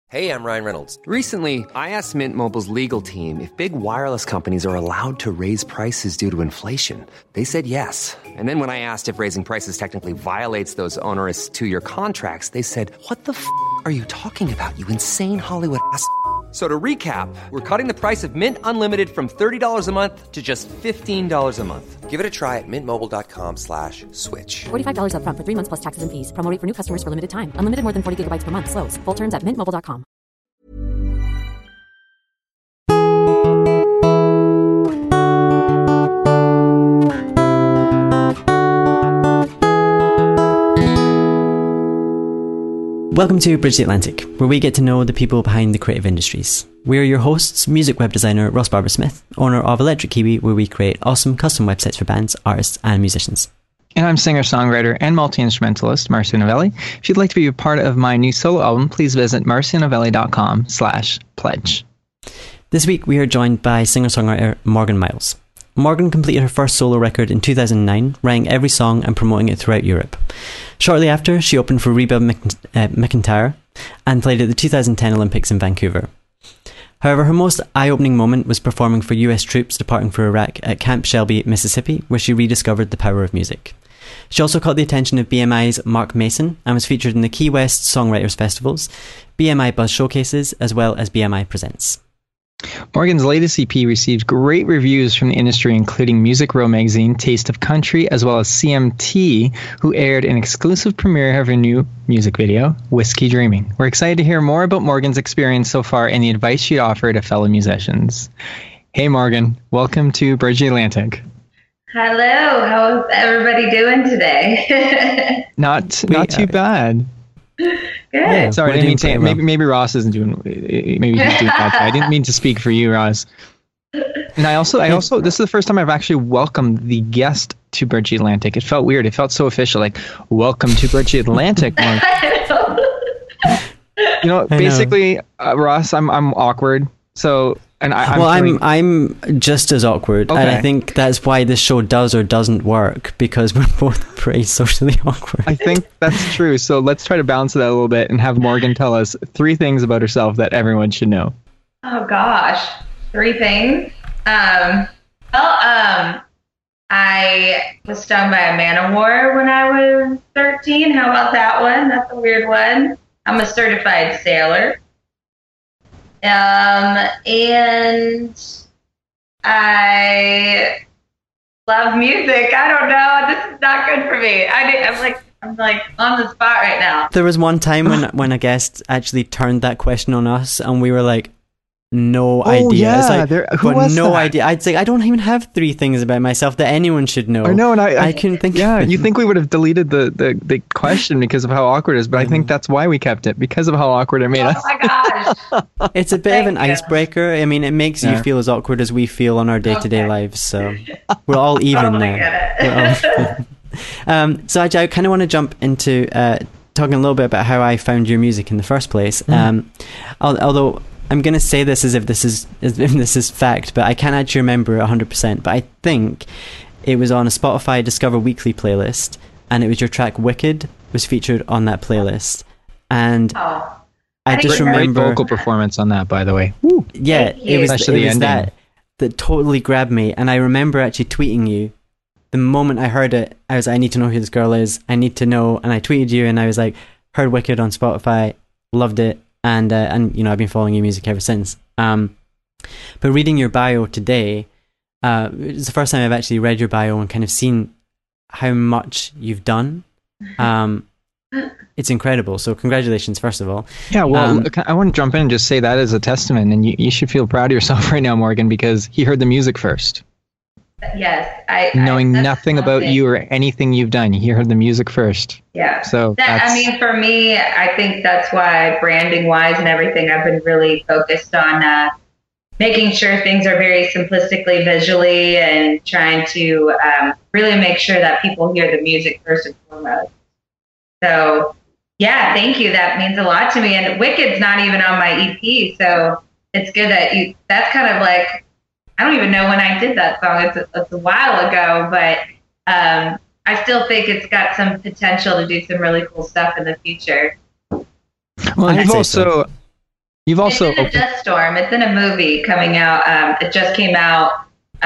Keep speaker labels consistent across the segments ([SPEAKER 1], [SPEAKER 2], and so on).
[SPEAKER 1] Hey, I'm Ryan Reynolds. Recently, I asked Mint Mobile's legal team if big wireless companies are allowed to raise prices due to inflation. They said yes. And then when I asked if raising prices technically violates those onerous two-year contracts, they said, "What the f*** are you talking about, you insane Hollywood ass?" So to recap, we're cutting the price of Mint Unlimited from $30 a month to just $15 a month. Give it a try at mintmobile.com/switch.
[SPEAKER 2] $45 up front for 3 months plus taxes and fees. Promo rate for new customers for limited time. Unlimited more than 40 gigabytes per month. Slows full terms at mintmobile.com.
[SPEAKER 3] Welcome to Bridge the Atlantic, where we get to know the people behind the creative industries. We are your hosts, music web designer Ross Barber-Smith, owner of Electric Kiwi, where we create awesome custom websites for bands, artists and musicians.
[SPEAKER 4] And I'm singer-songwriter and multi-instrumentalist Marcio Novelli. If you'd like to be a part of my new solo album, please visit marcionovelli.com/pledge.
[SPEAKER 3] This week we are joined by singer-songwriter Morgan Miles. Morgan completed her first solo record in 2009, writing every song and promoting it throughout Europe. Shortly after, she opened for Reba McEntire and played at the 2010 Olympics in Vancouver. However, her most eye-opening moment was performing for US troops departing for Iraq at Camp Shelby, Mississippi, where she rediscovered the power of music. She also caught the attention of BMI's Mark Mason and was featured in the Key West Songwriters Festivals, BMI Buzz Showcases, as well as BMI Presents.
[SPEAKER 4] Morgan's latest EP received great reviews from the industry, including Music Row magazine, Taste of Country, as well as CMT, who aired an exclusive premiere of her new music video, Whiskey Dreaming. We're excited to hear more about Morgan's experience so far and the advice she'd offer to fellow musicians. Hey Morgan, welcome to Bridge the Atlantic.
[SPEAKER 5] Hello, how's everybody doing today?
[SPEAKER 4] Not too bad.
[SPEAKER 5] Good.
[SPEAKER 4] Yeah, sorry, I didn't mean to. Maybe Ross isn't doing. Maybe he's doing that. I didn't mean to speak for you, Ross. And I also. This is the first time I've actually welcomed the guest to Bridge the Atlantic. It felt weird. It felt so official. Like, welcome to Bridge the Atlantic. Basically, Ross, I'm awkward. So. And
[SPEAKER 3] I'm just as awkward,
[SPEAKER 4] okay.
[SPEAKER 3] And I think that's why this show does or doesn't work, because we're both pretty socially awkward.
[SPEAKER 4] I think that's true. So let's try to balance that a little bit and have Morgan tell us 3 things about herself that everyone should know.
[SPEAKER 5] Oh gosh, 3 things. I was stung by a man-o-war when I was 13. How about that one? That's a weird one. I'm a certified sailor. And I love music. I don't know. This is not good for me. I'm like on the spot right now.
[SPEAKER 3] There was one time when a guest actually turned that question on us, and we were like, no idea.
[SPEAKER 4] Yeah,
[SPEAKER 3] it's like,
[SPEAKER 4] who was
[SPEAKER 3] no
[SPEAKER 4] that?
[SPEAKER 3] idea. I'd say I don't even have 3 things about myself that anyone should know.
[SPEAKER 4] I know, and I
[SPEAKER 3] couldn't think.
[SPEAKER 4] Yeah,
[SPEAKER 3] of
[SPEAKER 4] you think we would have deleted the question because of how awkward it is, but I think that's why we kept it, because of how awkward it made us.
[SPEAKER 5] Oh my gosh.
[SPEAKER 3] It's a bit of an icebreaker. I mean, it makes you feel as awkward as we feel on our day-to-day lives. So we're all even now. So I kind of want to jump into talking a little bit about how I found your music in the first place. Although I'm going to say this as if this is fact, but I can't actually remember 100%. But I think it was on a Spotify Discover Weekly playlist, and it was your track "Wicked" was featured on that playlist. And I just remember
[SPEAKER 4] great vocal performance on that, by the way.
[SPEAKER 3] Woo. Yeah, it was
[SPEAKER 4] ending.
[SPEAKER 3] that totally grabbed me. And I remember actually tweeting you the moment I heard it. I was like, I need to know who this girl is. I need to know. And I tweeted you, and I was like, heard "Wicked" on Spotify, loved it. And I've been following your music ever since. But reading your bio today, it's the first time I've actually read your bio and kind of seen how much you've done. It's incredible. So congratulations, first of all.
[SPEAKER 4] Yeah, well, I want to jump in and just say that as a testament, and you should feel proud of yourself right now, Morgan, because he heard the music first.
[SPEAKER 5] Yes,
[SPEAKER 4] knowing nothing about you or anything you've done, he heard the music first.
[SPEAKER 5] Yeah.
[SPEAKER 4] So
[SPEAKER 5] for me, I think that's why branding wise and everything, I've been really focused on making sure things are very simplistically visually and trying to really make sure that people hear the music first and foremost. So yeah, thank you. That means a lot to me. And Wicked's not even on my EP, so it's good that that's kind of like, I don't even know when I did that song. It's a while ago, but I still think it's got some potential to do some really cool stuff in the future.
[SPEAKER 4] Well, you've also You've also
[SPEAKER 5] it's in a Dust Storm. It's in a movie coming out. It just came out.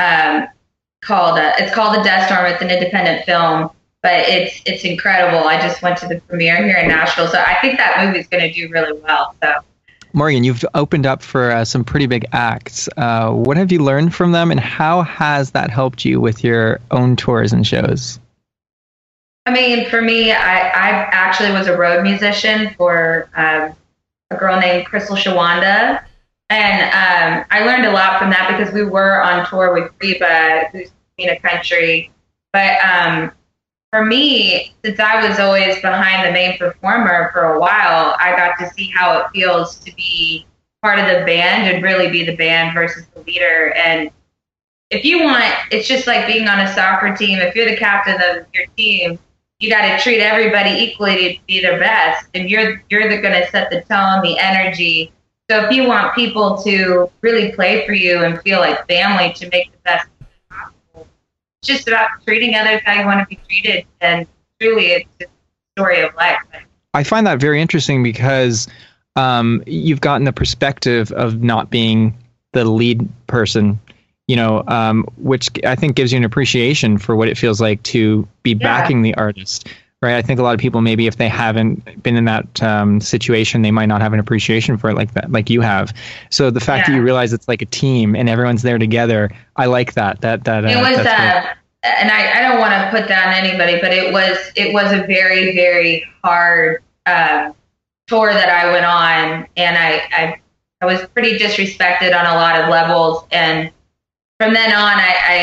[SPEAKER 5] It's called The Dust Storm. It's an independent film, but it's incredible. I just went to the premiere here in Nashville, so I think that movie is going to do really well. So,
[SPEAKER 4] Morgan, you've opened up for some pretty big acts. What have you learned from them, and how has that helped you with your own tours and shows?
[SPEAKER 5] I mean, for me, I actually was a road musician for a girl named Crystal Shawanda. And I learned a lot from that because we were on tour with Reba, who's Queen of Country. But for me, since I was always behind the main performer for a while, I got to see how it feels to be part of the band and really be the band versus the leader. And if you want, it's just like being on a soccer team. If you're the captain of your team, you got to treat everybody equally to be their best. And you're going to set the tone, the energy. So if you want people to really play for you and feel like family to make the best possible, it's just about treating others how you want to be treated. And truly, it's just a story of life.
[SPEAKER 4] I find that very interesting because you've gotten the perspective of not being the lead person, which I think gives you an appreciation for what it feels like to be backing the artist. Right. I think a lot of people, maybe if they haven't been in that situation, they might not have an appreciation for it like that, like you have. So the fact that you realize it's like a team and everyone's there together, I like that. It was,
[SPEAKER 5] and I don't want to put down anybody, but it was a very, very hard tour that I went on, and I was pretty disrespected on a lot of levels. And from then on,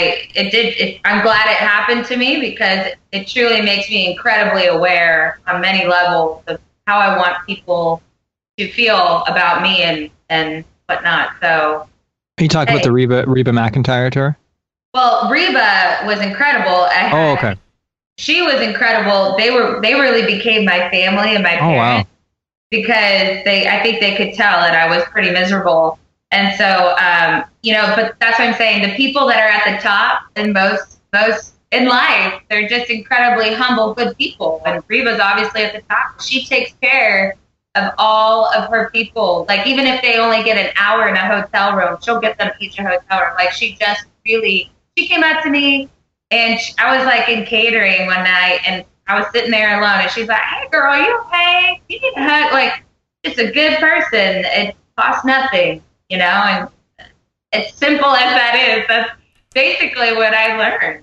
[SPEAKER 5] I'm glad it happened to me because it truly makes me incredibly aware on many levels of how I want people to feel about me and whatnot. So,
[SPEAKER 4] are you talking about the Reba McEntire tour?
[SPEAKER 5] Well, Reba was incredible.
[SPEAKER 4] Okay.
[SPEAKER 5] She was incredible. They really became my family and my parents because I think they could tell that I was pretty miserable. And so, but that's what I'm saying. The people that are at the top and most in life, they're just incredibly humble, good people. And Reba's obviously at the top. She takes care of all of her people. Like, even if they only get an hour in a hotel room, she'll get them each a hotel room. Like, she came up to me, and I was like in catering one night, and I was sitting there alone, and she's like, "Hey girl, are you okay? You need a hug." Like, just a good person. It costs nothing. And as simple as that is, that's basically what I learned.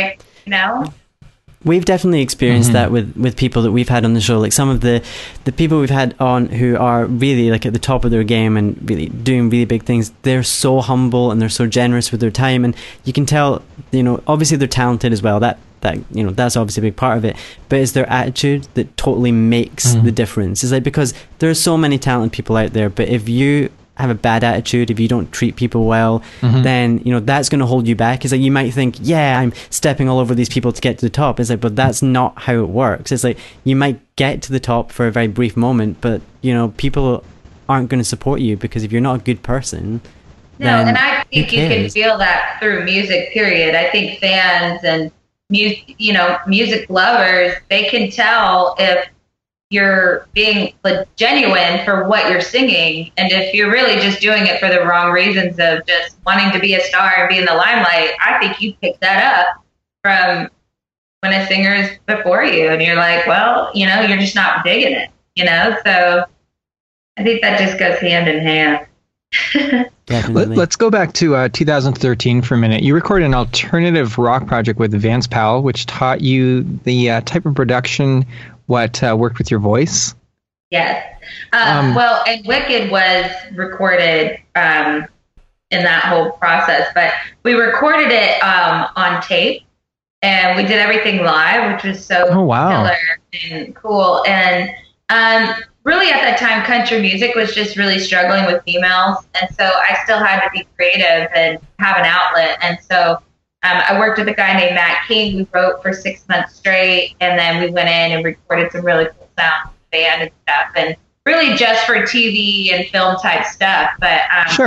[SPEAKER 3] We've definitely experienced that with people that we've had on the show. Like, some of the people we've had on who are really like at the top of their game and really doing really big things, they're so humble and they're so generous with their time. And you can tell, obviously they're talented as well. That that's obviously a big part of it, but it's their attitude that totally makes the difference. It's like, because there are so many talented people out there, but if you have a bad attitude, if you don't treat people well, then that's going to hold you back. It's like, you might think, I'm stepping all over these people to get to the top. It's like, but that's not how it works. It's like, you might get to the top for a very brief moment, but people aren't going to support you, because if you're not a good person,
[SPEAKER 5] and I think you can feel that through music, period. I think fans and music lovers, they can tell if you're being genuine for what you're singing, and if you're really just doing it for the wrong reasons of just wanting to be a star and be in the limelight. I think you pick that up from when a singer's before you, and you're like, well, you're just not digging it, so I think that just goes hand in hand.
[SPEAKER 4] Let's go back to 2013 for a minute. You recorded an alternative rock project with Vance Powell, which taught you the type of production what worked with your voice.
[SPEAKER 5] Yes. And Wicked was recorded in that whole process, but we recorded it on tape, and we did everything live, which was so killer and cool. And really at that time, country music was just really struggling with females, and so I still had to be creative and have an outlet. And so I worked with a guy named Matt King. We wrote for 6 months straight, and then we went in and recorded some really cool sounds with the band and stuff, and really just for TV and film type stuff. But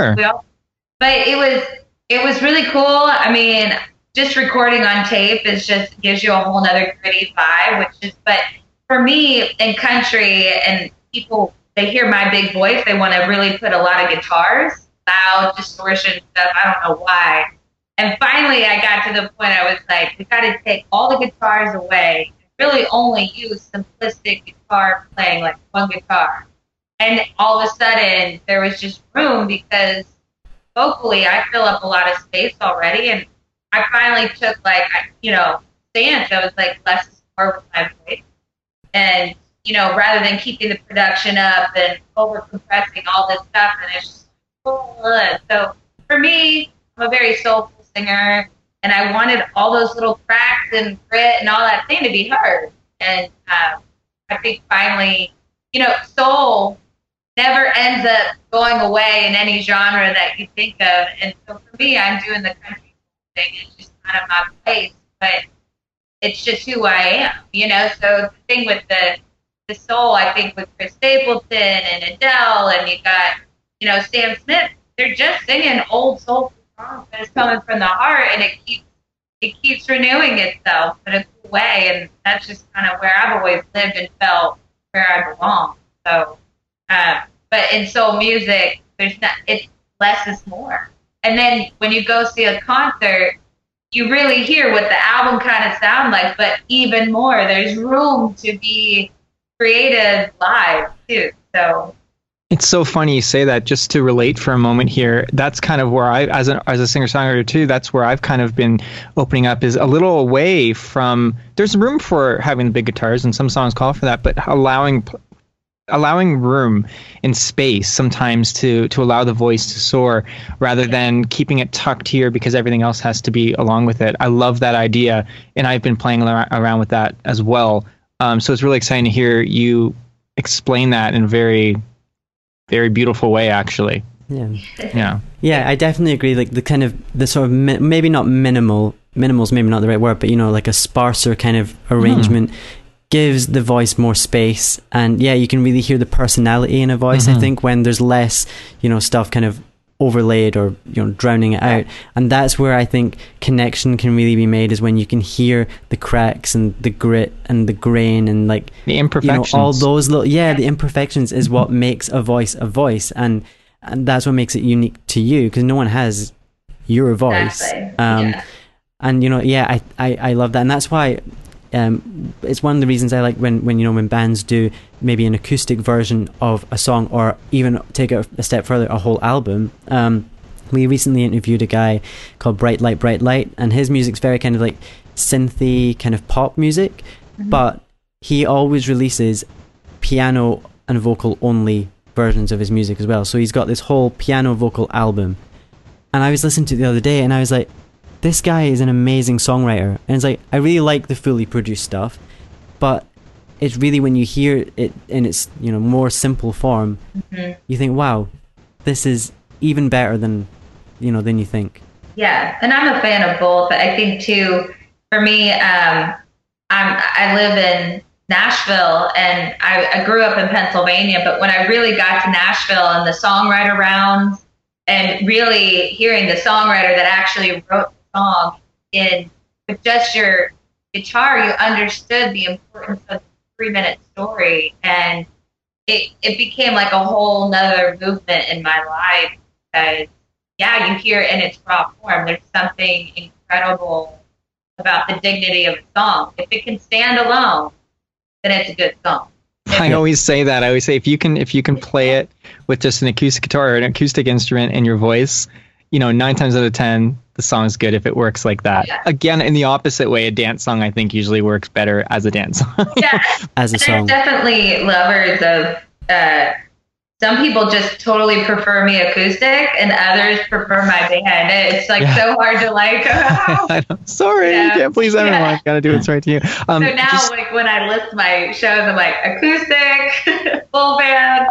[SPEAKER 5] it was really cool. I mean, just recording on tape gives you a whole nother gritty vibe, but for me in country, and people they hear my big voice, they want to really put a lot of guitars, loud distortion stuff. I don't know why. And finally, I got to the point I was like, we got to take all the guitars away and really only use simplistic guitar playing, like one guitar. And all of a sudden, there was just room because vocally, I fill up a lot of space already. And I finally took, like, stance. I was like, less is more with my voice. And, rather than keeping the production up and over compressing all this stuff, and it's just, so for me, I'm a very soulful singer, and I wanted all those little cracks and grit and all that thing to be heard. And I think finally, soul never ends up going away in any genre that you think of. And so for me, I'm doing the country thing. It's just kind of my place, but it's just who I am, So the thing with the soul, I think with Chris Stapleton and Adele, and you got, Sam Smith, they're just singing old soulful songs, but it's coming from the heart, and it keeps renewing itself in a cool way. And that's just kind of where I've always lived and felt where I belong. So, but in soul music, it's less is more. And then when you go see a concert, you really hear what the album kind of sound like, but even more, there's room to be creative live too. So
[SPEAKER 4] it's so funny you say that. Just to relate for a moment here, that's kind of where I, as a singer-songwriter too, that's where I've kind of been opening up, is a little away from, there's room for having the big guitars, and some songs call for that, but allowing room and space sometimes to allow the voice to soar rather than keeping it tucked here because everything else has to be along with it. I love that idea, and I've been playing around with that as well. So it's really exciting to hear you explain that in a very, very beautiful way, actually. Yeah. I definitely agree. Like the sort of maybe not minimal's maybe not the right word, but like a sparser kind of arrangement gives the voice more space, and you can really hear the personality in a voice. I think when there's less stuff kind of overlaid or drowning it out, and that's where I think connection can really be made, is when you can hear the cracks and the grit and the grain and like the imperfections, all those little the imperfections is what makes a voice, and that's what makes it unique to you, because no one has your voice. And I love that, and that's why it's one of the reasons I like when bands do maybe an acoustic version of a song, or even take it a step further, a whole album. We recently interviewed a guy called Bright Light, and his music's very kind of like synthy kind of pop music, but he always releases piano and vocal only versions of his music as well. So he's got this whole piano vocal album, and I was listening to it the other day, and I was like, this guy is an amazing songwriter. And it's like, I really like the fully produced stuff, but it's really when you hear it in its more simple form, you think, wow, this is even better than you think. Yeah, and I'm a fan of both. I think too, for me, I live in Nashville, and I grew up in Pennsylvania, but when I really got to Nashville and the songwriter rounds, and really hearing the songwriter that actually wrote song in with just your guitar, you understood the importance of the 3-minute story, and it became like a whole nother movement in my life, because you hear it in its raw form. There's something incredible about the dignity of a song. If it can stand alone, then it's a good song. I always say that. I always say if you can play it with just an acoustic guitar or an acoustic instrument in your voice, 9 times out of 10, the song's good if it works like that. Yeah. Again, in the opposite way, a dance song I think usually works better as a dance song. As a song. There's definitely lovers of. Some people just totally prefer me acoustic, and others prefer my band. It's like so hard to like. Sorry, you can't please everyone. Got to do what's right to you. So now, like when I list my shows, I'm like acoustic, full band.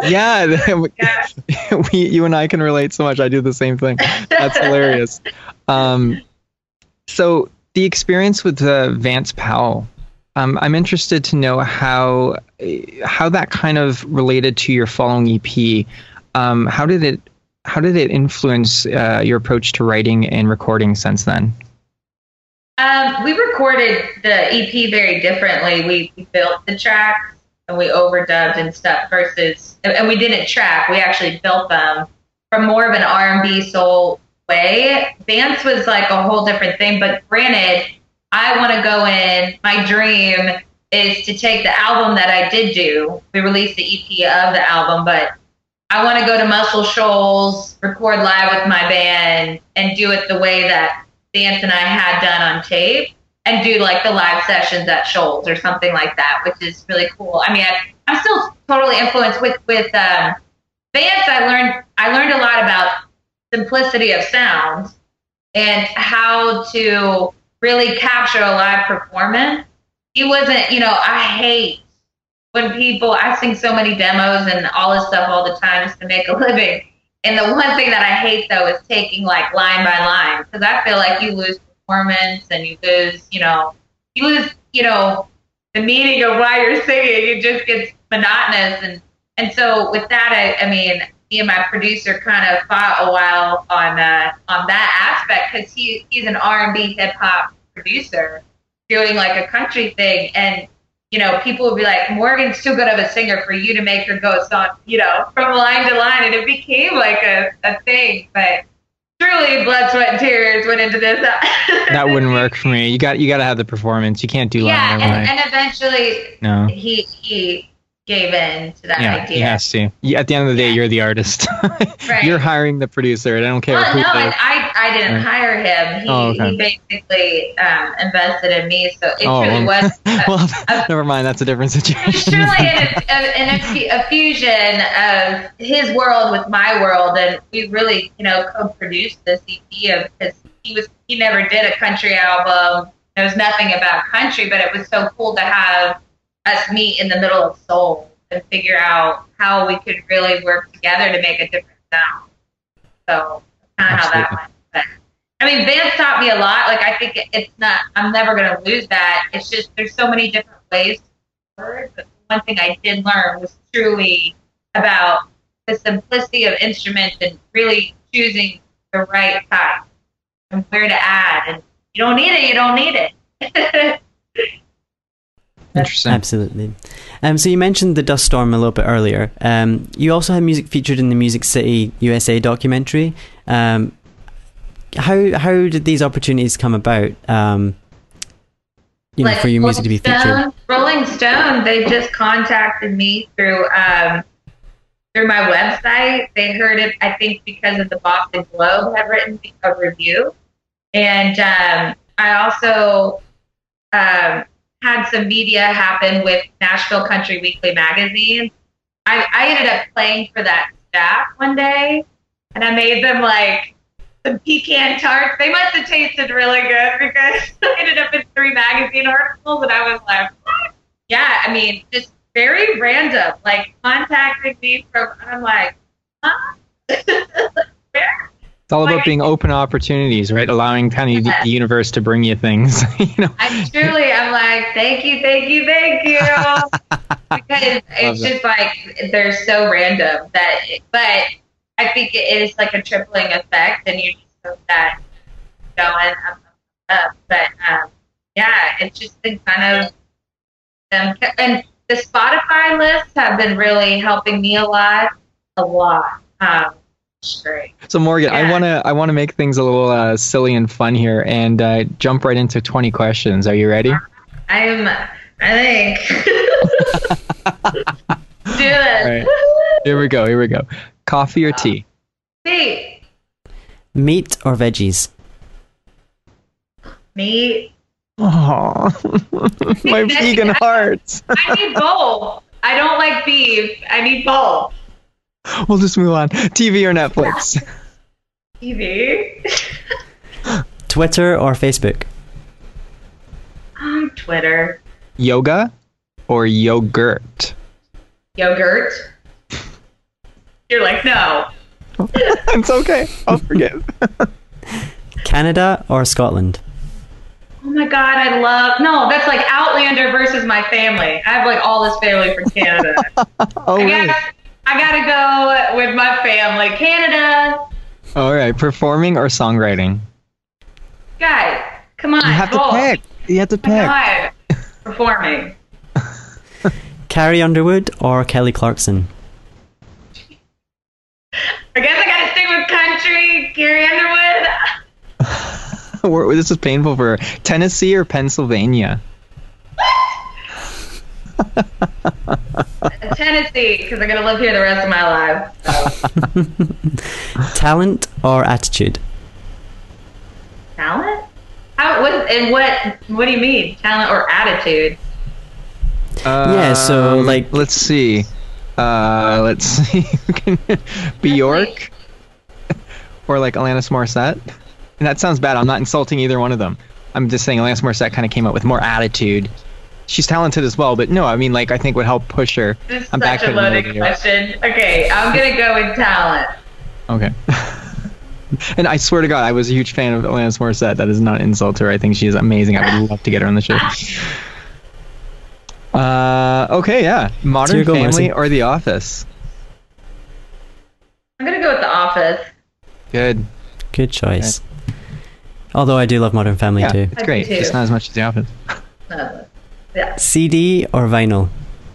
[SPEAKER 4] You and I can relate so much. I do the same thing. That's hilarious. So the experience with Vance Powell. I'm interested to know how that kind of related to your following EP. How did it influence your approach to writing and recording since then? We recorded the EP very differently. We built the tracks
[SPEAKER 5] and we overdubbed and stuff versus, and we didn't track. We actually built them from more of an R&B soul way. Vance was like a whole different thing. But granted, I want to go in. My dream is to take the album that I did do. We released the EP of the album, but I want to go to Muscle Shoals, record live with my band, and do it the way that Vance and I had done on tape, and do like the live sessions at Shoals or something like that, which is really cool. I mean, I'm still totally influenced with Vance. I learned a lot about simplicity of sound and how to really capture a live performance. He wasn't, I hate when I sing so many demos and all this stuff all the time just to make a living. And the one thing that I hate, though, is taking like line by line, because I feel like you lose performance and you lose, the meaning of why you're singing. It just gets monotonous. And so with that, I mean, me and my producer kind of fought a while on that aspect, because he's an R&B hip hop producer doing like a country thing. And people would be like, Morgan's too good of a singer for you to make her go song, from line to line. And it became like a thing. But truly, blood, sweat, and tears went into this.
[SPEAKER 4] That wouldn't work for me. You got to have the performance. You can't do line to line.
[SPEAKER 5] And eventually,
[SPEAKER 4] no.
[SPEAKER 5] He gave in to that idea.
[SPEAKER 4] He has to. At the end of the day, you're the artist.
[SPEAKER 5] Right.
[SPEAKER 4] You're hiring the producer. I don't care.
[SPEAKER 5] Well, no, I didn't hire him. He basically invested in me, so it truly was.
[SPEAKER 4] Well, never mind. That's a different situation.
[SPEAKER 5] It's truly a fusion of his world with my world, and we really, co-produced this EP because he never did a country album. There was nothing about country, but it was so cool to have us meet in the middle of soul and figure out how we could really work together to make a different sound. So that's kind of how that went. But, I mean, Vance taught me a lot. Like, I think I'm never going to lose that. It's just there's so many different ways to work. But one thing I did learn was truly about the simplicity of instruments and really choosing the right type and where to add. And you don't need it.
[SPEAKER 4] Interesting.
[SPEAKER 3] Absolutely. So you mentioned the Dust Storm a little bit earlier. You also had music featured in the Music City USA documentary. How did these opportunities come about? For your music to be featured.
[SPEAKER 5] Rolling Stone, they just contacted me through my website. They heard it, I think, because of the Boston Globe had written a review, and I also had some media happen with Nashville Country Weekly magazine. I ended up playing for that staff one day, and I made them like some pecan tarts. They must have tasted really good because I ended up in 3 magazine articles, and I was like, what? Yeah, I mean, just very random, like contacting me from, I'm like, huh? Where?
[SPEAKER 4] It's all about being open opportunities, right? Allowing kind of the universe to bring you things.
[SPEAKER 5] I'm like, thank you. Because it's just like, they're so random but I think it is like a tripling effect, and you just hope that going up. But it's just been kind of them. And the Spotify lists have been really helping me a lot. Great.
[SPEAKER 4] So Morgan, I want to make things a little silly and fun here, and jump right into 20 questions. Are you ready?
[SPEAKER 5] I think. Do it.
[SPEAKER 4] All right. Here we go. Coffee or tea?
[SPEAKER 5] Tea.
[SPEAKER 3] Meat or veggies?
[SPEAKER 5] Meat.
[SPEAKER 4] Oh, my vegan heart.
[SPEAKER 5] I need both. I don't like beef. I need both.
[SPEAKER 4] We'll just move on. TV or Netflix?
[SPEAKER 5] TV.
[SPEAKER 3] Twitter or Facebook?
[SPEAKER 5] Twitter.
[SPEAKER 4] Yoga or yogurt?
[SPEAKER 5] Yogurt. You're like, no.
[SPEAKER 4] It's okay. I'll forgive.
[SPEAKER 3] Canada or Scotland?
[SPEAKER 5] Oh my God, no, that's like Outlander versus my family. I have like all this family from Canada. I gotta go with my family. Canada.
[SPEAKER 4] All right. Performing or songwriting?
[SPEAKER 5] Guys, come on.
[SPEAKER 4] You have to pick.
[SPEAKER 5] God. Performing.
[SPEAKER 3] Carrie Underwood or Kelly Clarkson?
[SPEAKER 5] I guess I gotta stick with country. Carrie Underwood.
[SPEAKER 4] This is painful for her. Tennessee or Pennsylvania?
[SPEAKER 5] Tennessee, because I'm gonna live here the rest of my life.
[SPEAKER 3] Talent or attitude?
[SPEAKER 5] Talent? What do you mean? Talent or attitude?
[SPEAKER 3] So like,
[SPEAKER 4] let's see. Bjork or like Alanis Morissette. And that sounds bad. I'm not insulting either one of them. I'm just saying Alanis Morissette kind of came up with more attitude. She's talented as well, but no, I mean, like, I think would help push her.
[SPEAKER 5] This is such a loaded question. Okay, I'm gonna go with talent. Okay.
[SPEAKER 4] And I swear to God, I was a huge fan of Alanis Morissette. That is not an insult to her. I think she is amazing. I would love to get her on the show. Okay, yeah. Modern Family
[SPEAKER 3] Marcy.
[SPEAKER 4] or The Office?
[SPEAKER 5] I'm gonna go with The Office.
[SPEAKER 4] Good
[SPEAKER 3] choice. Okay. Although I do love Modern Family too.
[SPEAKER 4] It's great. Just not as much as The Office.
[SPEAKER 5] Yeah.
[SPEAKER 3] CD or vinyl?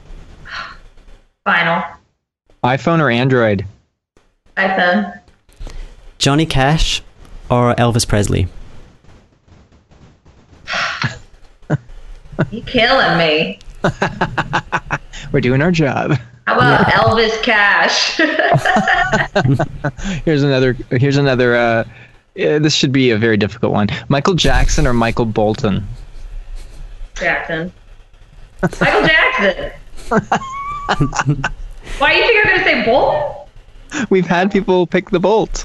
[SPEAKER 5] Vinyl.
[SPEAKER 4] iPhone or Android?
[SPEAKER 5] iPhone.
[SPEAKER 3] Johnny Cash or Elvis Presley?
[SPEAKER 5] You killing me.
[SPEAKER 4] We're doing our job.
[SPEAKER 5] How about Elvis Cash?
[SPEAKER 4] Here's another. This should be a very difficult one. Michael Jackson or Michael Bolton?
[SPEAKER 5] Jackson. Michael Jackson. Why do you think I'm going to say Bolt?
[SPEAKER 4] We've had people pick the Bolt.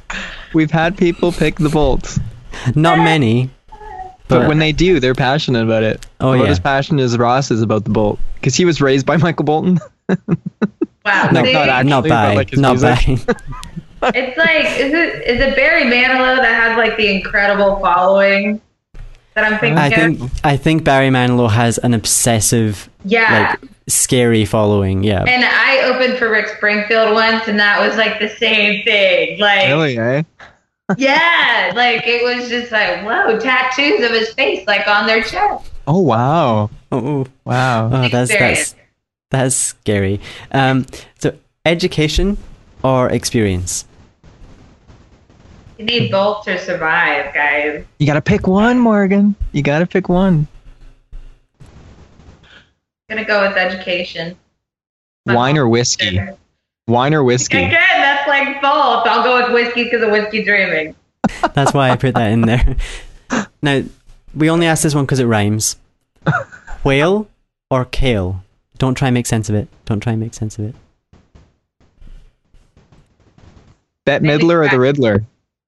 [SPEAKER 3] Not many.
[SPEAKER 4] But when they do, they're passionate about it.
[SPEAKER 3] Oh,
[SPEAKER 4] About as passionate as Ross is about the Bolt. Because he was raised by Michael Bolton.
[SPEAKER 5] Wow.
[SPEAKER 3] No,
[SPEAKER 5] see?
[SPEAKER 3] not by.
[SPEAKER 5] It's like, is it Barry Manilow that has like the incredible following that I'm thinking
[SPEAKER 3] I think Barry Manilow has an obsessive, like, scary following. Yeah.
[SPEAKER 5] And I opened for Rick Springfield once, and that was like the same thing. Like,
[SPEAKER 4] really, eh?
[SPEAKER 5] Yeah, like it was just like, whoa, tattoos of his face like on their chest.
[SPEAKER 4] Oh wow.
[SPEAKER 3] Oh
[SPEAKER 4] wow.
[SPEAKER 3] Oh, that's scary. So education or experience?
[SPEAKER 5] You need both to survive, guys.
[SPEAKER 4] You gotta pick one, Morgan. You gotta pick one.
[SPEAKER 5] I'm gonna go with education.
[SPEAKER 4] Wine or whiskey? Wine or whiskey?
[SPEAKER 5] Again, that's like both. I'll go with whiskey because of whiskey dreaming.
[SPEAKER 3] That's why I put that in there. Now, we only asked this one because it rhymes. Whale or kale? Don't try and make sense of it.
[SPEAKER 4] Bette Midler or the Riddler?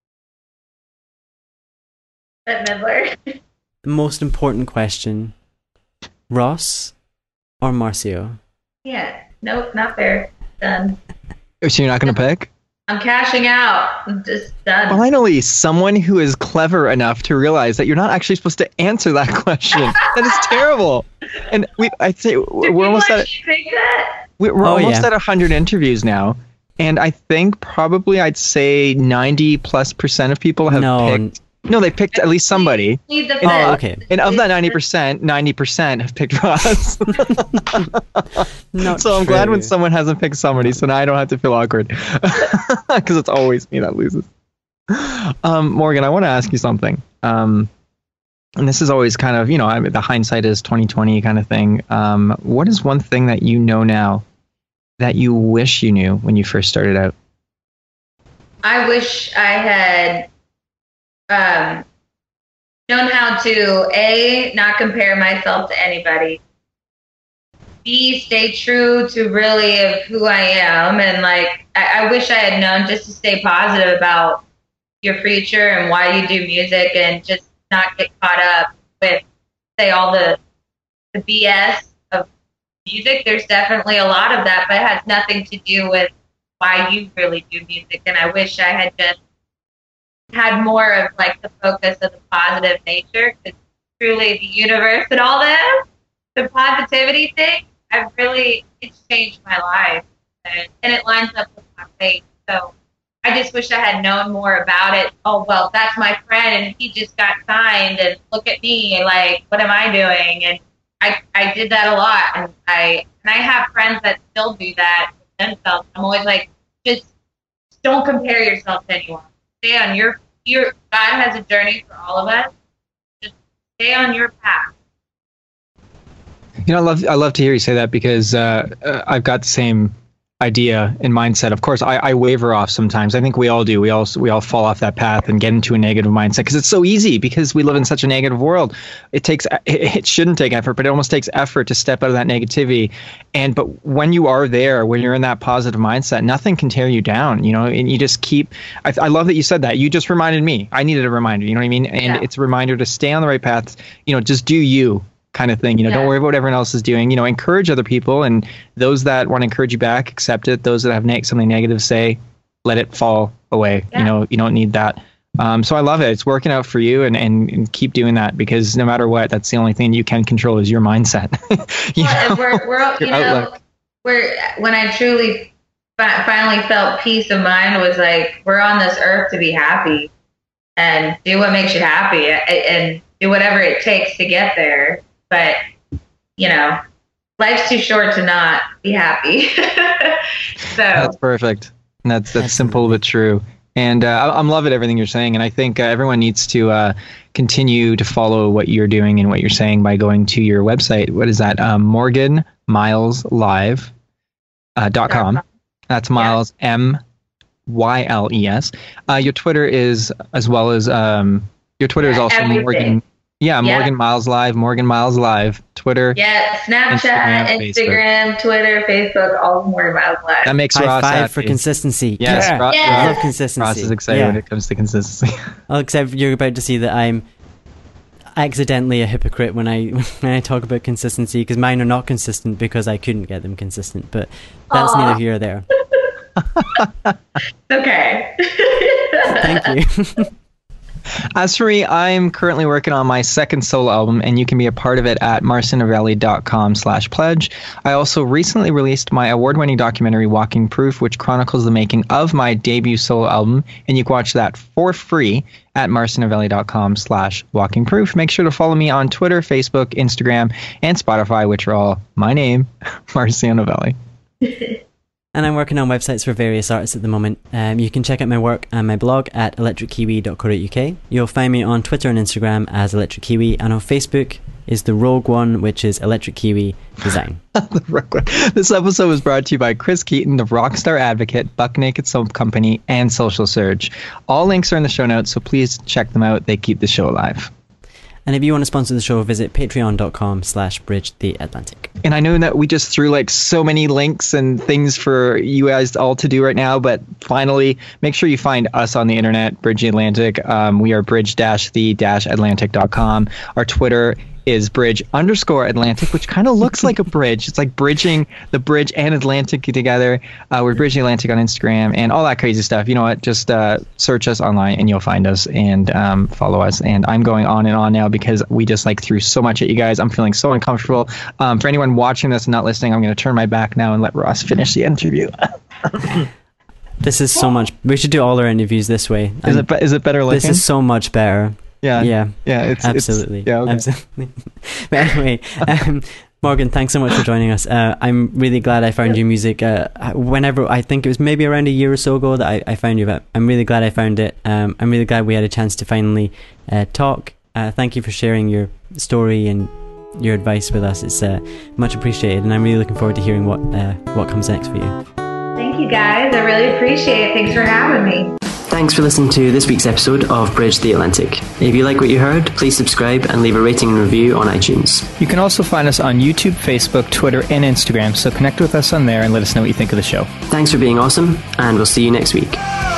[SPEAKER 5] Bette Midler.
[SPEAKER 3] The most important question. Ross or Marcio?
[SPEAKER 5] Yeah. Nope, not fair. Done.
[SPEAKER 4] So you're not going to pick?
[SPEAKER 5] I'm cashing out. I'm just done.
[SPEAKER 4] Finally, someone who is clever enough to realize that you're not actually supposed to answer that question. That is terrible. And I'd say we're almost at we're almost at 100 interviews now, and I think probably I'd say 90+% of people have picked. No, they picked at least somebody.
[SPEAKER 3] Okay.
[SPEAKER 4] And of that 90% have picked Ross. So I'm glad when someone hasn't picked somebody, so now I don't have to feel awkward. Because it's always me that loses. Morgan, I want to ask you something. And this is always kind of, the hindsight is 2020 kind of thing. What is one thing that you know now that you wish you knew when you first started out?
[SPEAKER 5] I wish I had known how to A, not compare myself to anybody, B, stay true to really of who I am, and like I wish I had known just to stay positive about your future and why you do music, and just not get caught up with, say, all the BS of music. There's definitely a lot of that, but it has nothing to do with why you really do music. And I wish I had just had more of like the focus of the positive nature, because truly the universe and all that, the positivity thing, it's changed my life, and it lines up with my faith. So I just wish I had known more about it. Oh, well, that's my friend and he just got signed, and look at me, like, what am I doing? And I did that a lot, and I have friends that still do that themselves. I'm always like, just don't compare yourself to anyone. Stay on your God has a journey for all of us. Just stay on your path.
[SPEAKER 4] You know, I love to hear you say that, because I've got the same idea and mindset. Of course, I waver off sometimes. I think we all do. We all fall off that path and get into a negative mindset, because it's so easy, because we live in such a negative world. It shouldn't take effort, but it almost takes effort to step out of that negativity. But when you are there, when you're in that positive mindset, nothing can tear you down, you know, and you just keep, I love that you said that. You just reminded me. I needed a reminder, you know what I mean? And It's a reminder to stay on the right path, you know, just do you. Kind of thing, you know, Don't worry about what everyone else is doing, you know, encourage other people, and those that want to encourage you back, accept it. Those that have something negative say, let it fall away. You know, you don't need that. So I love it. It's working out for you, and keep doing that, because no matter what, that's the only thing you can control is your mindset.
[SPEAKER 5] When I truly finally felt peace of mind was like, we're on this earth to be happy and do what makes you happy and do whatever it takes to get there. But, you know, life's too short to not be happy. So
[SPEAKER 4] that's perfect. That's simple but true. And I'm loving everything you're saying. And I think everyone needs to continue to follow what you're doing and what you're saying by going to your website. What is that? MorganMilesLive.com. That's Miles, MYLES. Your Twitter is, as well as your Twitter is also
[SPEAKER 5] everything.
[SPEAKER 4] Morgan. Yeah, Morgan Miles Live, Morgan Miles Live, Twitter.
[SPEAKER 5] Yeah, Snapchat, Instagram, Twitter, Facebook, all Morgan Miles Live.
[SPEAKER 4] That makes
[SPEAKER 3] High
[SPEAKER 4] Ross
[SPEAKER 3] five
[SPEAKER 4] happy.
[SPEAKER 3] for consistency.
[SPEAKER 4] Yes,
[SPEAKER 3] I love consistency.
[SPEAKER 4] Ross is excited when it comes to consistency.
[SPEAKER 3] Well, except you're about to see that I'm accidentally a hypocrite when I talk about consistency, because mine are not consistent because I couldn't get them consistent. But that's neither here or there.
[SPEAKER 5] Okay.
[SPEAKER 3] Thank you.
[SPEAKER 4] As for me, I'm currently working on my second solo album, and you can be a part of it at marcinovelli.com/pledge. I also recently released my award-winning documentary, Walking Proof, which chronicles the making of my debut solo album, and you can watch that for free at marcinovelli.com/walkingproof. Make sure to follow me on Twitter, Facebook, Instagram, and Spotify, which are all my name, Marcio Novelli.
[SPEAKER 3] And I'm working on websites for various artists at the moment. You can check out my work and my blog at electrickiwi.co.uk. You'll find me on Twitter and Instagram as Electric Kiwi, and on Facebook is the Rogue One, which is Electric Kiwi Design.
[SPEAKER 4] The Rogue One. This episode was brought to you by Chris Keaton of Rockstar Advocate, Buck Naked Soap Company, and Social Surge. All links are in the show notes, so please check them out. They keep the show alive.
[SPEAKER 3] And if you want to sponsor the show, visit patreon.com/bridgetheatlantic.
[SPEAKER 4] And I know that we just threw like so many links and things for you guys all to do right now, but finally, make sure you find us on the internet, Bridge the Atlantic. We are bridge-the-atlantic.com. Our Twitter is bridge_Atlantic, which kind of looks like a bridge. It's like bridging the bridge and Atlantic together. We're Bridge the Atlantic on Instagram and all that crazy stuff. You know what? Just search us online and you'll find us, and follow us. And I'm going on and on now because we just like threw so much at you guys. I'm feeling so uncomfortable. For anyone watching this and not listening, I'm going to turn my back now and let Ross finish the interview.
[SPEAKER 3] This is so much. We should do all our interviews this way.
[SPEAKER 4] Is it better looking?
[SPEAKER 3] This is so much better.
[SPEAKER 4] Yeah. It's
[SPEAKER 3] absolutely.
[SPEAKER 4] Okay.
[SPEAKER 3] Absolutely. But anyway, Morgan, thanks so much for joining us. I'm really glad I found your music. Whenever, I think it was maybe around a year or so ago that I found you. But I'm really glad I found it. I'm really glad we had a chance to finally talk. Thank you for sharing your story and your advice with us. It's much appreciated, and I'm really looking forward to hearing what comes next for you.
[SPEAKER 5] Thank you, guys. I really appreciate it. Thanks for having me.
[SPEAKER 3] Thanks for listening to this week's episode of Bridge the Atlantic. If you like what you heard, please subscribe and leave a rating and review on iTunes.
[SPEAKER 4] You can also find us on YouTube, Facebook, Twitter, and Instagram, so connect with us on there and let us know what you think of the show.
[SPEAKER 3] Thanks for being awesome, and we'll see you next week.